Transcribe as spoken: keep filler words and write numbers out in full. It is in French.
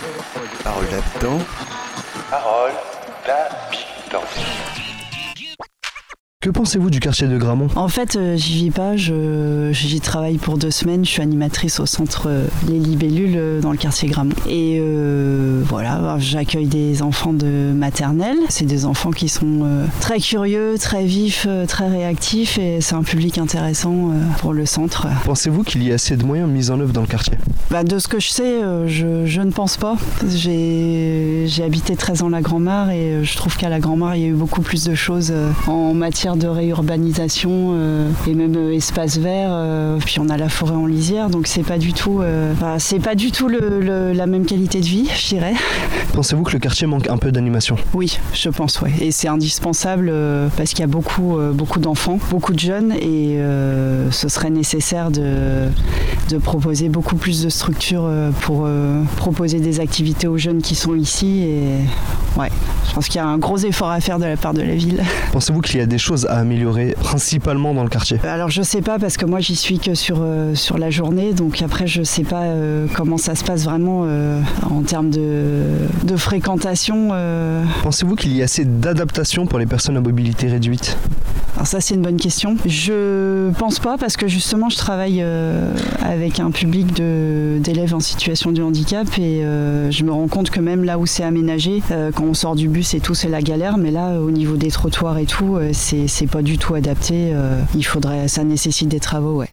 Parole d'habitant. Parole d'habitant. Que pensez-vous du quartier de Gramont ? En fait, euh, j'y vis pas, je, j'y travaille pour deux semaines, je suis animatrice au centre euh, Les Libellules euh, dans le quartier Gramont. Et euh, voilà, j'accueille des enfants de maternelle, c'est des enfants qui sont euh, très curieux, très vifs, euh, très réactifs et c'est un public intéressant euh, pour le centre. Pensez-vous qu'il y ait assez de moyens mis en œuvre dans le quartier ? Bah, de ce que je sais, euh, je, je ne pense pas. J'ai, j'ai habité treize ans à la Grand-Mare et euh, je trouve qu'à la Grand-Mare, il y a eu beaucoup plus de choses euh, en matière de réurbanisation euh, et même euh, espace vert. Euh, puis on a la forêt en lisière, donc c'est pas du tout, euh, bah, c'est pas du tout le, le, la même qualité de vie, je dirais. Pensez-vous que le quartier manque un peu d'animation ? Oui, je pense, ouais. Et c'est indispensable euh, parce qu'il y a beaucoup, euh, beaucoup d'enfants, beaucoup de jeunes et euh, ce serait nécessaire de, de proposer beaucoup plus de structures euh, pour euh, proposer des activités aux jeunes qui sont ici. Et ouais, je pense qu'il y a un gros effort à faire de la part de la ville. Pensez-vous qu'il y a des choses à améliorer, principalement dans le quartier ? Alors je sais pas parce que moi j'y suis que sur, euh, sur la journée, donc après je sais pas euh, comment ça se passe vraiment euh, en termes de, de fréquentation. Euh... Pensez-vous qu'il y ait assez d'adaptation pour les personnes à mobilité réduite ? Alors ça c'est une bonne question. Je pense pas parce que justement je travaille euh, avec un public de, d'élèves en situation de handicap et euh, je me rends compte que même là où c'est aménagé, euh, quand on sort du bus et tout c'est la galère, mais là au niveau des trottoirs et tout, euh, c'est, c'est pas du tout adapté. Euh, il faudrait, ça nécessite des travaux, ouais.